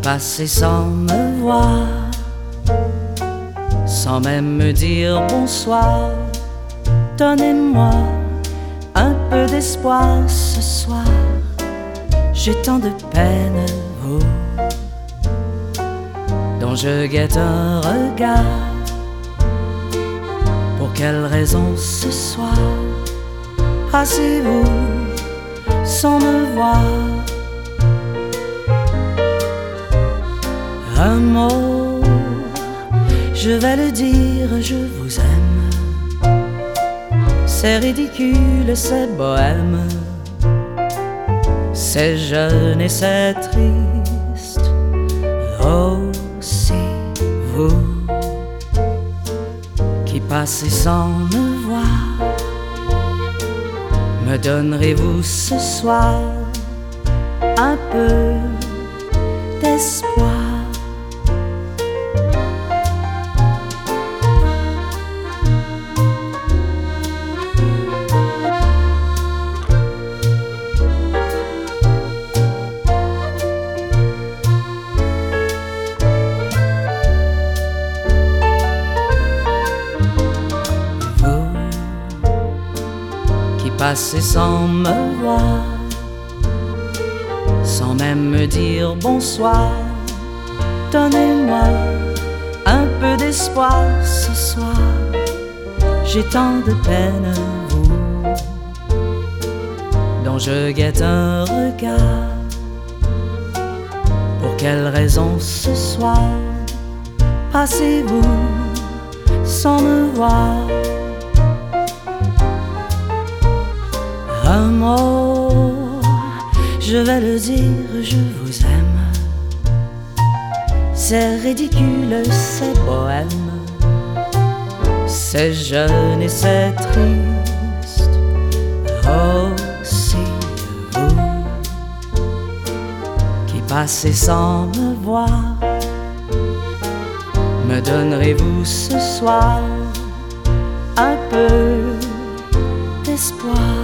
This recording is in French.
passez sans me voir, sans même me dire bonsoir. Donnez-moi un peu d'espoir ce soir. J'ai tant de peine, vous, dont je guette un regard. Pour quelle raison ce soir passez-vous sans me voir? Un mot, je vais le dire, je vous aime. C'est ridicule, c'est bohème, c'est jeune et c'est triste. Aussi vous qui passez sans me voir, me donnerez-vous ce soir un peu d'espoir? Passez sans me voir, sans même me dire bonsoir. Donnez-moi un peu d'espoir ce soir. J'ai tant de peine, vous, dont je guette un regard. Pour quelle raison ce soir passez-vous sans me voir? Un mot, je vais le dire, je vous aime. C'est ridicule, c'est bohème, c'est jeune et c'est triste. Aussi vous qui passez sans me voir, me donnerez-vous ce soir un peu d'espoir?